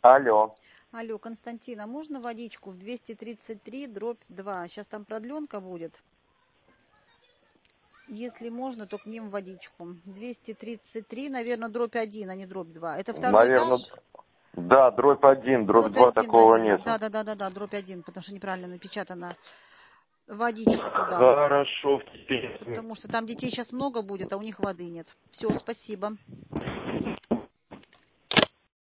Алло. Алло, Константин, а можно водичку в 233/2? Сейчас там продленка будет. Если можно, то к ним водичку. 233, наверное, дробь 1, а не дробь 2. Это второй Наверное, этаж? да, дробь 1, дробь 2 Дробь 1, такого наверное. нет. Да, дробь 1, потому что неправильно напечатано. Водичку туда. Хорошо. Потому что там детей сейчас много будет, а у них воды нет. Все, спасибо.